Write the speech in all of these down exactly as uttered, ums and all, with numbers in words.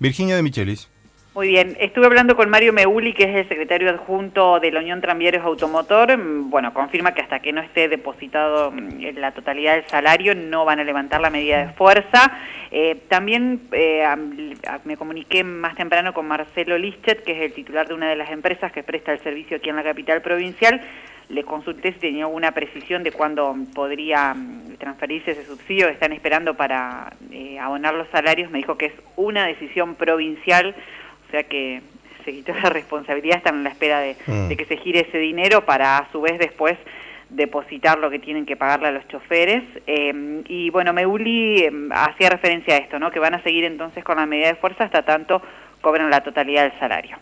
Virginia de Michelis. Muy bien, estuve hablando con Mario Meuli, que es el secretario adjunto de la Unión Tranviarios Automotor. Bueno, confirma que hasta que no esté depositado en la totalidad del salario no van a levantar la medida de fuerza. Eh, también eh, me comuniqué más temprano con Marcelo Lischet, que es el titular de una de las empresas que presta el servicio aquí en la capital provincial. Le consulté si tenía alguna precisión de cuándo podría transferirse ese subsidio que están esperando para eh, abonar los salarios. Me dijo que es una decisión provincial. O sea que se quitó la responsabilidad, están en la espera de, mm. de que se gire ese dinero para a su vez después depositar lo que tienen que pagarle a los choferes. Eh, y bueno, Meuli eh, hacía referencia a esto, ¿no? Que van a seguir entonces con la medida de fuerza hasta tanto cobran la totalidad del salario.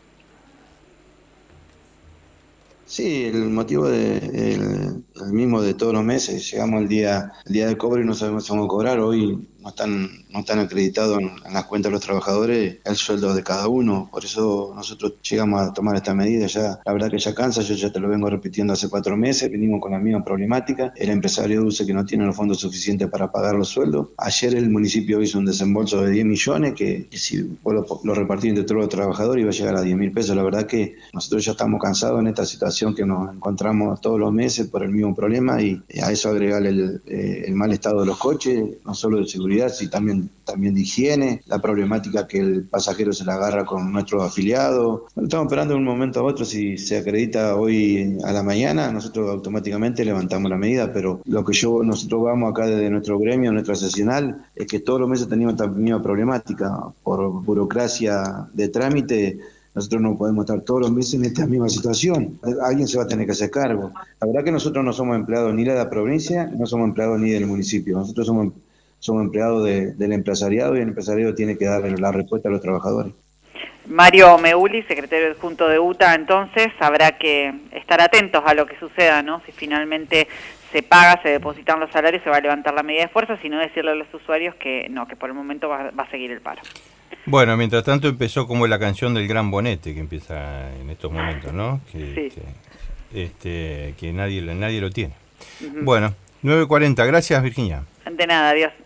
Sí, el motivo de, el, el mismo de todos los meses. Llegamos al día, el día del cobro y no sabemos si vamos a cobrar. Hoy no están, no están acreditados en, en las cuentas de los trabajadores el sueldo de cada uno. Por eso nosotros llegamos a tomar esta medida. Ya, la verdad que ya cansa, yo ya te lo vengo repitiendo hace cuatro meses, venimos con la misma problemática. El empresario dice que no tiene los fondos suficientes para pagar los sueldos. Ayer el municipio hizo un desembolso de diez millones que, que si vos lo, lo repartís entre todos los trabajadores iba a llegar a diez mil pesos. La verdad que nosotros ya estamos cansados en esta situación que nos encontramos todos los meses por el mismo problema, y a eso agregar el, eh, el mal estado de los coches, no solo de seguridad, sino también, también de higiene, la problemática que el pasajero se la agarra con nuestros afiliados. Estamos esperando de un momento a otro, si se acredita hoy a la mañana, nosotros automáticamente levantamos la medida, pero lo que yo nosotros vamos acá desde nuestro gremio, nuestra seccional, es que todos los meses tenemos esta misma problemática. Por burocracia de trámite, nosotros no podemos estar todos los meses en esta misma situación. Alguien se va a tener que hacer cargo. La verdad que nosotros no somos empleados ni de la provincia, no somos empleados ni del municipio. Nosotros somos, somos empleados de, del empresariado, y el empresariado tiene que darle la respuesta a los trabajadores. Mario Meuli, secretario adjunto de U T A, entonces habrá que estar atentos a lo que suceda, ¿no? Si finalmente se paga, se depositan los salarios, se va a levantar la medida de fuerza, sino decirle a los usuarios que no, que por el momento va, va a seguir el paro. Bueno, mientras tanto empezó como la canción del Gran Bonete, que empieza en estos momentos, ¿no? Que, sí. que, este, que nadie, nadie lo tiene. Uh-huh. Bueno, nueve cuarenta, gracias Virginia. De nada, adiós.